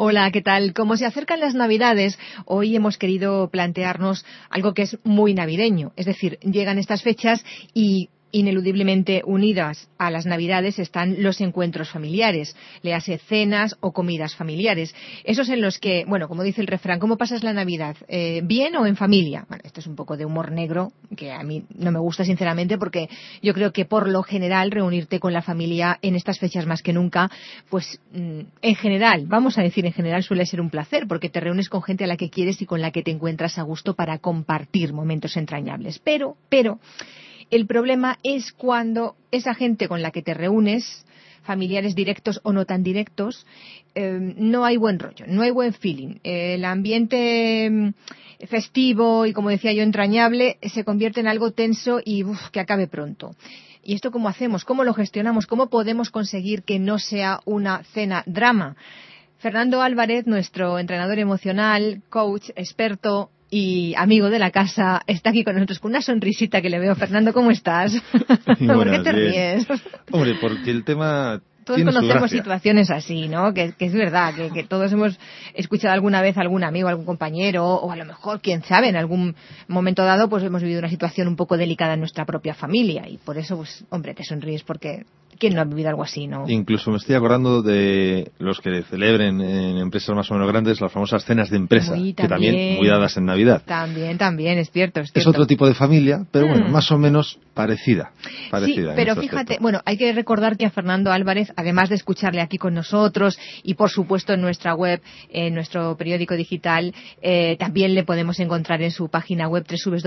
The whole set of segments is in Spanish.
Hola, ¿qué tal? Como se acercan las Navidades, hoy hemos querido plantearnos algo que es muy navideño. Es decir, llegan estas fechas y ineludiblemente unidas a las Navidades están los encuentros familiares, le hace cenas o comidas familiares. Esos en los que, bueno, como dice el refrán, ¿cómo pasas la Navidad? ¿Bien o en familia? Bueno, esto es un poco de humor negro, que a mí no me gusta sinceramente, porque yo creo que por lo general reunirte con la familia en estas fechas más que nunca, pues en general, vamos a decir en general, suele ser un placer, porque te reúnes con gente a la que quieres y con la que te encuentras a gusto para compartir momentos entrañables. Pero el problema es cuando esa gente con la que te reúnes, familiares directos o no tan directos, no hay buen rollo, no hay buen feeling. El ambiente festivo y, como decía yo, entrañable, se convierte en algo tenso y que acabe pronto. ¿Y esto cómo hacemos? ¿Cómo lo gestionamos? ¿Cómo podemos conseguir que no sea una cena drama? Fernando Álvarez, nuestro entrenador emocional, coach, experto y amigo de la casa, está aquí con nosotros con una sonrisita que le veo. Fernando, ¿cómo estás? ¿Por qué te ríes? Hombre, porque el tema todos tiene conocemos su gracia. situaciones así, ¿no? Que es verdad, que todos hemos escuchado alguna vez a algún amigo, algún compañero, o a lo mejor, quién sabe, en algún momento dado, pues hemos vivido una situación un poco delicada en nuestra propia familia. Y por eso, pues, hombre, te sonríes porque ¿quién no ha vivido algo así, no? Incluso me estoy acordando de los que celebren en empresas más o menos grandes las famosas cenas de empresa, que también muy dadas en Navidad. También, es cierto. Es otro tipo de familia, pero bueno, más o menos parecida. Sí, pero fíjate, bueno, hay que recordar que a Fernando Álvarez, además de escucharle aquí con nosotros y por supuesto en nuestra web, en nuestro periódico digital, también le podemos encontrar en su página web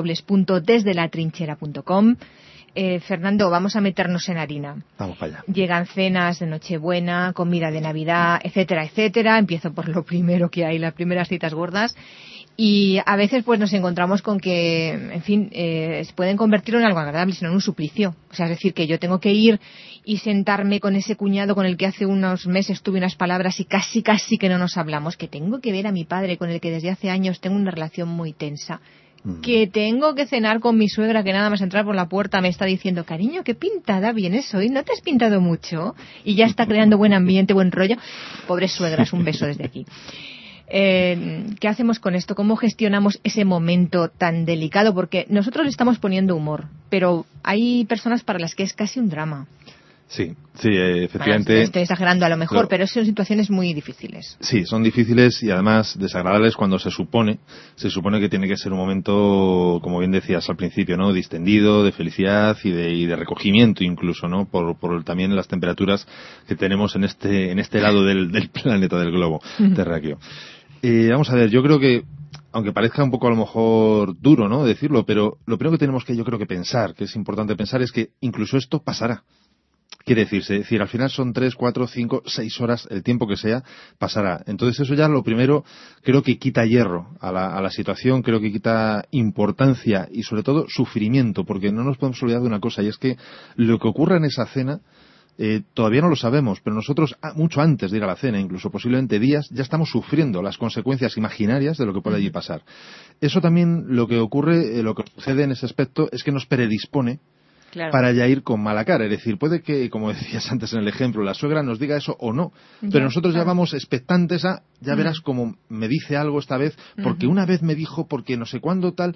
www.desdelatrinchera.com. Fernando, vamos a meternos en harina. Vamos para allá. Llegan cenas de Nochebuena, comida de Navidad, etcétera, etcétera. Empiezo por lo primero que hay, las primeras citas gordas. Y a veces pues nos encontramos con que, en fin, se pueden convertir en algo agradable, sino en un suplicio. O sea, es decir, que yo tengo que ir y sentarme con ese cuñado con el que hace unos meses tuve unas palabras y casi que no nos hablamos. Que tengo que ver a mi padre con el que desde hace años tengo una relación muy tensa. Que tengo que cenar con mi suegra que nada más entrar por la puerta me está diciendo, cariño, qué pintada vienes hoy, ¿no te has pintado mucho? Y ya está creando buen ambiente, buen rollo. Pobres suegras, un beso desde aquí. ¿Qué hacemos con esto? ¿Cómo gestionamos ese momento tan delicado? Porque nosotros le estamos poniendo humor, pero hay personas para las que es casi un drama. Sí, efectivamente. Bueno, estoy exagerando a lo mejor, pero son situaciones muy difíciles. Sí, son difíciles y además desagradables cuando se supone que tiene que ser un momento, como bien decías al principio, ¿no? Distendido, de felicidad y de recogimiento incluso, ¿no? Por también las temperaturas que tenemos en este lado del planeta, del globo terráqueo. Vamos a ver, yo creo que aunque parezca un poco a lo mejor duro, ¿no? Decirlo, pero lo primero que tenemos que yo creo que pensar, que es importante pensar, es que incluso esto pasará. Quiere decir, al final son 3, 4, 5, 6 horas, el tiempo que sea, pasará. Entonces eso ya lo primero creo que quita hierro a la situación, creo que quita importancia y sobre todo sufrimiento, porque no nos podemos olvidar de una cosa, y es que lo que ocurra en esa cena todavía no lo sabemos, pero nosotros mucho antes de ir a la cena, incluso posiblemente días, ya estamos sufriendo las consecuencias imaginarias de lo que puede allí pasar. Eso también lo que ocurre, lo que sucede en ese aspecto es que nos predispone para ya ir con mala cara. Es decir, puede que, como decías antes en el ejemplo, la suegra nos diga eso o no, pero nosotros ya vamos expectantes a, ya verás cómo me dice algo esta vez, porque una vez me dijo, porque no sé cuándo tal,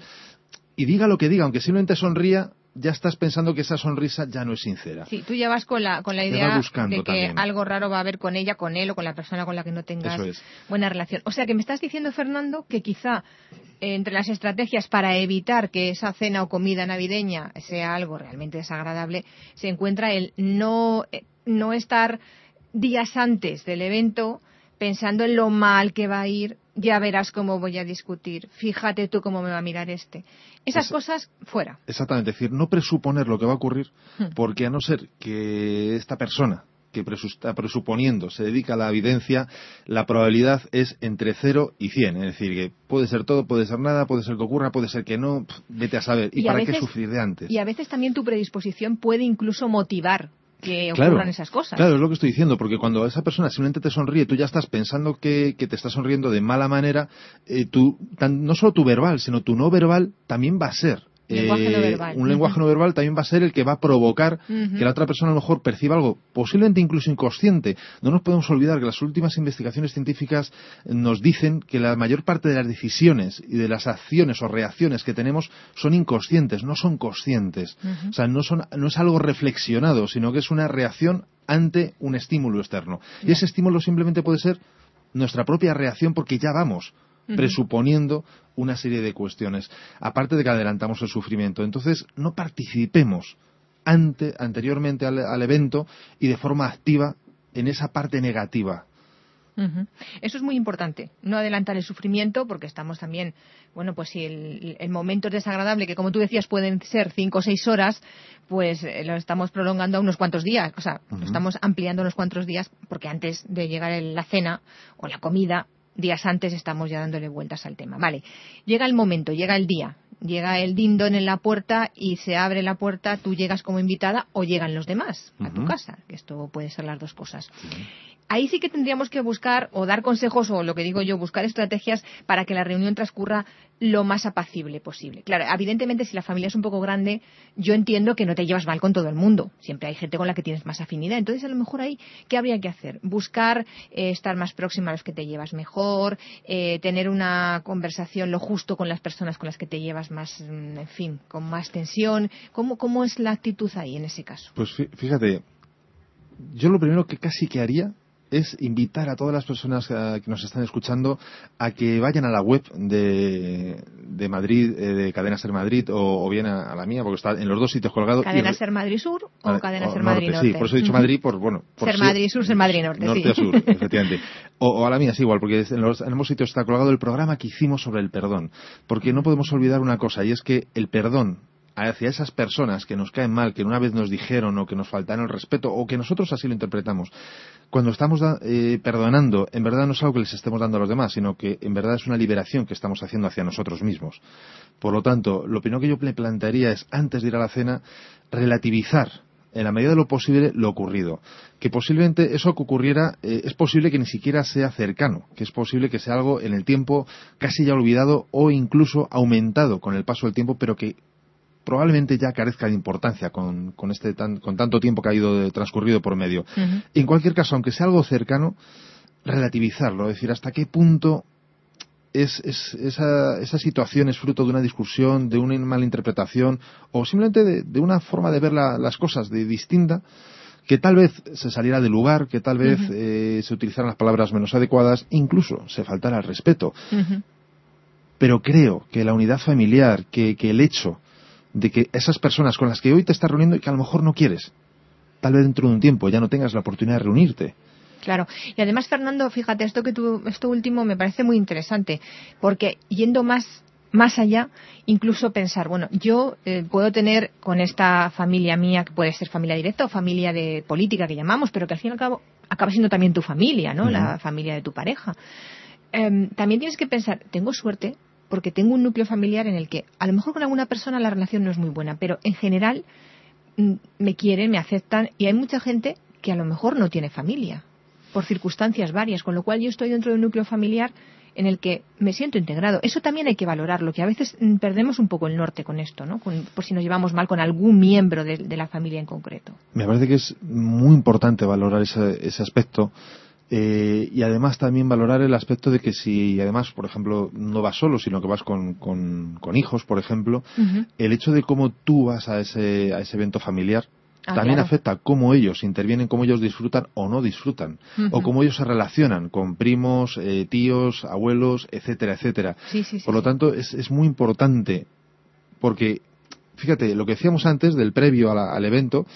y diga lo que diga, aunque simplemente sonría, ya estás pensando que esa sonrisa ya no es sincera. Sí, tú ya vas con la idea de que también algo raro va a haber con ella, con él o con la persona con la que no tengas buena relación. O sea, que me estás diciendo, Fernando, que quizá entre las estrategias para evitar que esa cena o comida navideña sea algo realmente desagradable, se encuentra el no estar días antes del evento pensando en lo mal que va a ir, ya verás cómo voy a discutir, fíjate tú cómo me va a mirar este. Esas cosas fuera. Exactamente, es decir, no presuponer lo que va a ocurrir, porque a no ser que esta persona que está presuponiendo se dedica a la evidencia, la probabilidad es entre 0 y 100. Es decir, que puede ser todo, puede ser nada, puede ser que ocurra, puede ser que no, vete a saber. ¿Y para qué sufrir de antes? Y a veces también tu predisposición puede incluso motivar que ocurran esas cosas. Claro, es lo que estoy diciendo, porque cuando esa persona simplemente te sonríe, tú ya estás pensando que te está sonriendo de mala manera, no solo tu verbal, sino tu no verbal también va a ser Lenguaje no verbal. Un lenguaje no verbal también va a ser el que va a provocar que la otra persona a lo mejor perciba algo, posiblemente incluso inconsciente. No nos podemos olvidar que las últimas investigaciones científicas nos dicen que la mayor parte de las decisiones y de las acciones o reacciones que tenemos son inconscientes, no son conscientes. O sea, no es algo reflexionado, sino que es una reacción ante un estímulo externo. Y ese estímulo simplemente puede ser nuestra propia reacción porque ya vamos presuponiendo una serie de cuestiones, aparte de que adelantamos el sufrimiento. Entonces, no participemos anteriormente al evento y de forma activa en esa parte negativa. Eso es muy importante, no adelantar el sufrimiento, porque estamos también, bueno, pues si el momento es desagradable, que como tú decías pueden ser 5 o 6 horas, pues lo estamos prolongando a unos cuantos días, o sea, lo estamos ampliando unos cuantos días, porque antes de llegar la cena o la comida, días antes estamos ya dándole vueltas al tema. Vale, llega el momento, llega el día, llega el dindon en la puerta y se abre la puerta, tú llegas como invitada o llegan los demás a tu casa, que esto puede ser las dos cosas. Ahí sí que tendríamos que buscar o dar consejos o lo que digo yo, buscar estrategias para que la reunión transcurra lo más apacible posible. Claro, evidentemente si la familia es un poco grande, yo entiendo que no te llevas mal con todo el mundo. Siempre hay gente con la que tienes más afinidad. Entonces a lo mejor ahí, ¿qué habría que hacer? Buscar estar más próxima a los que te llevas mejor, tener una conversación lo justo con las personas con las que te llevas más, en fin, con más tensión. ¿Cómo es la actitud ahí en ese caso? Pues fíjate, yo lo primero que casi que haría es invitar a todas las personas que nos están escuchando a que vayan a la web de Madrid, de Cadena Ser Madrid, o bien a la mía, porque está en los dos sitios colgado. ¿Cadena Ser Madrid Sur o Cadena Ser Madrid Norte? Sí, por eso he dicho Madrid, por Ser Madrid Sur, Ser Madrid Norte, norte a sur, efectivamente. O a la mía, sí, igual, porque en ambos sitios está colgado el programa que hicimos sobre el perdón. Porque no podemos olvidar una cosa, y es que el perdón hacia esas personas que nos caen mal, que una vez nos dijeron o que nos faltaron el respeto o que nosotros así lo interpretamos, cuando estamos perdonando, en verdad no es algo que les estemos dando a los demás, sino que en verdad es una liberación que estamos haciendo hacia nosotros mismos. Por lo tanto, lo primero que yo le plantearía es, antes de ir a la cena, relativizar en la medida de lo posible lo ocurrido. Que posiblemente eso que ocurriera es posible que ni siquiera sea cercano, que es posible que sea algo en el tiempo casi ya olvidado o incluso aumentado con el paso del tiempo, pero que probablemente ya carezca de importancia con tanto tiempo que ha ido transcurrido por medio. En cualquier caso, aunque sea algo cercano, relativizarlo, es decir, hasta qué punto esa situación es fruto de una discusión, de una mala interpretación o simplemente de una forma de ver las cosas distinta, que tal vez se saliera del lugar, que tal vez se utilizaran las palabras menos adecuadas, incluso se faltara el respeto. Pero creo que la unidad familiar, que el hecho de que esas personas con las que hoy te estás reuniendo y que a lo mejor no quieres, tal vez dentro de un tiempo ya no tengas la oportunidad de reunirte. Claro. Y además, Fernando, fíjate, esto último me parece muy interesante, porque yendo más allá, incluso pensar, bueno, yo puedo tener con esta familia mía, que puede ser familia directa o familia de política que llamamos, pero que al fin y al cabo acaba siendo también tu familia, ¿no? La familia de tu pareja. También tienes que pensar, tengo suerte porque tengo un núcleo familiar en el que a lo mejor con alguna persona la relación no es muy buena, pero en general me quieren, me aceptan, y hay mucha gente que a lo mejor no tiene familia por circunstancias varias, con lo cual yo estoy dentro de un núcleo familiar en el que me siento integrado. Eso también hay que valorarlo, que a veces perdemos un poco el norte con esto, ¿no? Por si nos llevamos mal con algún miembro de la familia en concreto. Me parece que es muy importante valorar ese aspecto. Y además también valorar el aspecto de que si además, por ejemplo, no vas solo, sino que vas con hijos, por ejemplo, el hecho de cómo tú vas a ese evento familiar también afecta cómo ellos intervienen, cómo ellos disfrutan o no disfrutan, o cómo ellos se relacionan con primos, tíos, abuelos, etcétera, etcétera. Por lo tanto, es muy importante, porque, fíjate, lo que decíamos antes del previo al evento,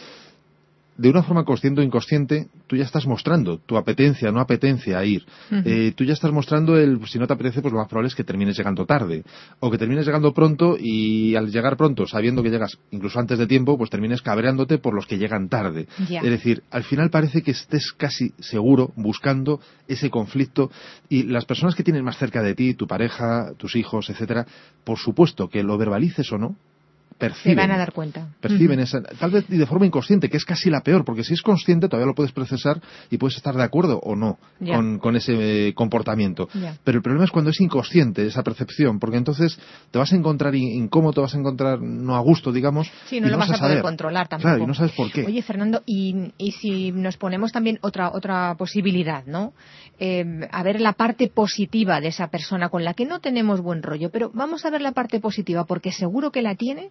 de una forma consciente o inconsciente, tú ya estás mostrando tu apetencia, no apetencia a ir. Tú ya estás mostrando si no te apetece, pues lo más probable es que termines llegando tarde. O que termines llegando pronto y al llegar pronto, sabiendo que llegas incluso antes de tiempo, pues termines cabreándote por los que llegan tarde. Es decir, al final parece que estés casi seguro buscando ese conflicto, y las personas que tienes más cerca de ti, tu pareja, tus hijos, etcétera, por supuesto que lo verbalices o no, perciben. Se van a dar cuenta. Perciben esa, tal vez y de forma inconsciente, que es casi la peor, porque si es consciente todavía lo puedes procesar y puedes estar de acuerdo o no con ese comportamiento. Pero el problema es cuando es inconsciente esa percepción, porque entonces te vas a encontrar incómodo, te vas a encontrar no a gusto, digamos. Sí, no lo vas a poder controlar tampoco. Claro, y no sabes por qué. Oye, Fernando, y si nos ponemos también otra posibilidad, ¿no? A ver la parte positiva de esa persona con la que no tenemos buen rollo, pero vamos a ver la parte positiva porque seguro que la tiene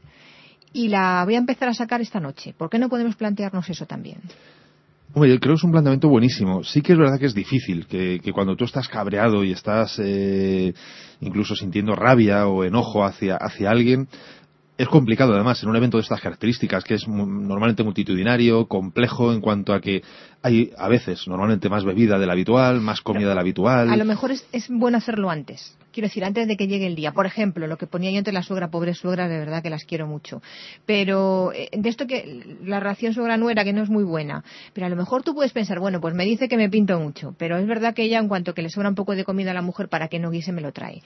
y la voy a empezar a sacar esta noche. ¿Por qué no podemos plantearnos eso también? Hombre, yo creo que es un planteamiento buenísimo. Sí que es verdad que es difícil, que cuando tú estás cabreado y estás incluso sintiendo rabia o enojo hacia alguien, es complicado además en un evento de estas características, que es normalmente multitudinario, complejo en cuanto a que hay a veces normalmente más bebida de la habitual, más comida de la habitual. A lo mejor es bueno hacerlo antes. Quiero decir, antes de que llegue el día. Por ejemplo, lo que ponía yo antes la suegra, pobre suegra, de verdad que las quiero mucho. Pero de esto que la relación suegra-nuera, que no es muy buena. Pero a lo mejor tú puedes pensar, bueno, pues me dice que me pinto mucho. Pero es verdad que ella, en cuanto que le sobra un poco de comida a la mujer para que no guise, me lo trae.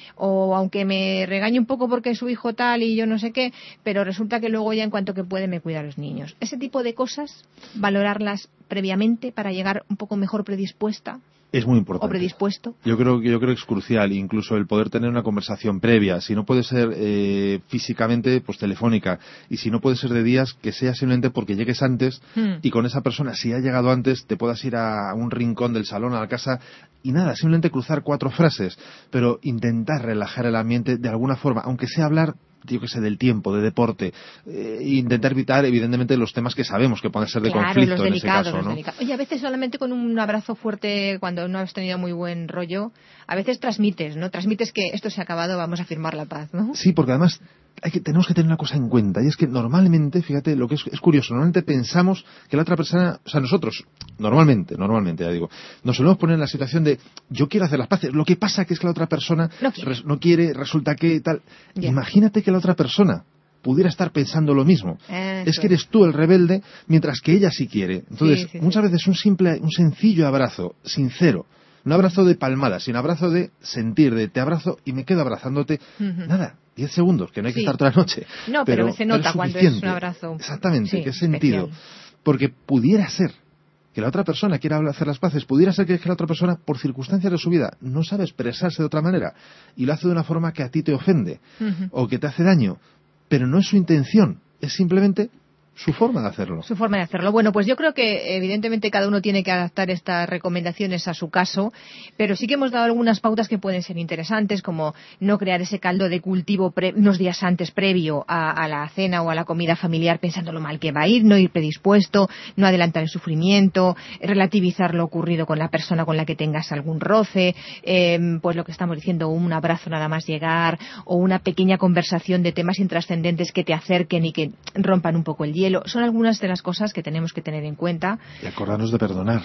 O aunque me regañe un poco porque es su hijo tal y yo no sé qué, pero resulta que luego ya en cuanto que puede me cuida a los niños. Ese tipo de cosas, valorarlas previamente para llegar un poco mejor predispuesta. Es muy importante. O predispuesto. Yo creo que es crucial, incluso el poder tener una conversación previa. Si no puede ser físicamente, pues telefónica. Y si no puede ser de días, que sea simplemente porque llegues antes y con esa persona, si ha llegado antes, te puedas ir a un rincón del salón, a la casa y nada, simplemente cruzar 4 frases. Pero intentar relajar el ambiente de alguna forma, aunque sea hablar, yo que sé, del tiempo, de deporte, intentar evitar evidentemente los temas que sabemos que pueden ser de conflicto en ese caso, ¿no? Oye, a veces solamente con un abrazo fuerte cuando no has tenido muy buen rollo, a veces transmites, ¿no? Transmites que esto se ha acabado, vamos a firmar la paz, ¿no? Sí, porque además tenemos que tener una cosa en cuenta, y es que normalmente, fíjate, lo que es curioso, normalmente pensamos que la otra persona, o sea, nosotros, normalmente, ya digo, nos solemos poner en la situación de yo quiero hacer las paces, lo que pasa que es que la otra persona no quiere, resulta que tal. Imagínate que la otra persona pudiera estar pensando lo mismo. Es que eres tú el rebelde, mientras que ella sí quiere. Entonces, muchas veces un sencillo abrazo, sincero, un abrazo de palmada, sin abrazo de sentir, de te abrazo y me quedo abrazándote, nada, 10 segundos, que no hay que estar toda la noche. No, pero se nota cuando es un abrazo. Exactamente, qué sentido. Porque pudiera ser que la otra persona quiera hacer las paces, pudiera ser que la otra persona, por circunstancias de su vida, no sabe expresarse de otra manera y lo hace de una forma que a ti te ofende o que te hace daño, pero no es su intención, es simplemente su forma de hacerlo. Su forma de hacerlo. Bueno, pues yo creo que evidentemente cada uno tiene que adaptar estas recomendaciones a su caso, pero sí que hemos dado algunas pautas que pueden ser interesantes, como no crear ese caldo de cultivo unos días antes previo a la cena o a la comida familiar pensando lo mal que va a ir, no ir predispuesto, no adelantar el sufrimiento, relativizar lo ocurrido con la persona con la que tengas algún roce, pues lo que estamos diciendo, un abrazo nada más llegar, o una pequeña conversación de temas intrascendentes que te acerquen y que rompan un poco el hielo. Son algunas de las cosas que tenemos que tener en cuenta. Y acordarnos de perdonar.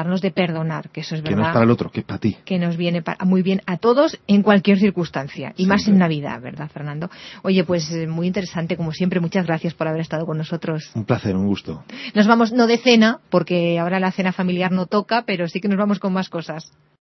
Que eso es verdad. Que no es para el otro, que es para ti. Que nos viene muy bien a todos en cualquier circunstancia. Y más en Navidad, ¿verdad, Fernando? Oye, pues muy interesante, como siempre. Muchas gracias por haber estado con nosotros. Un placer, un gusto. Nos vamos, no de cena, porque ahora la cena familiar no toca, pero sí que nos vamos con más cosas.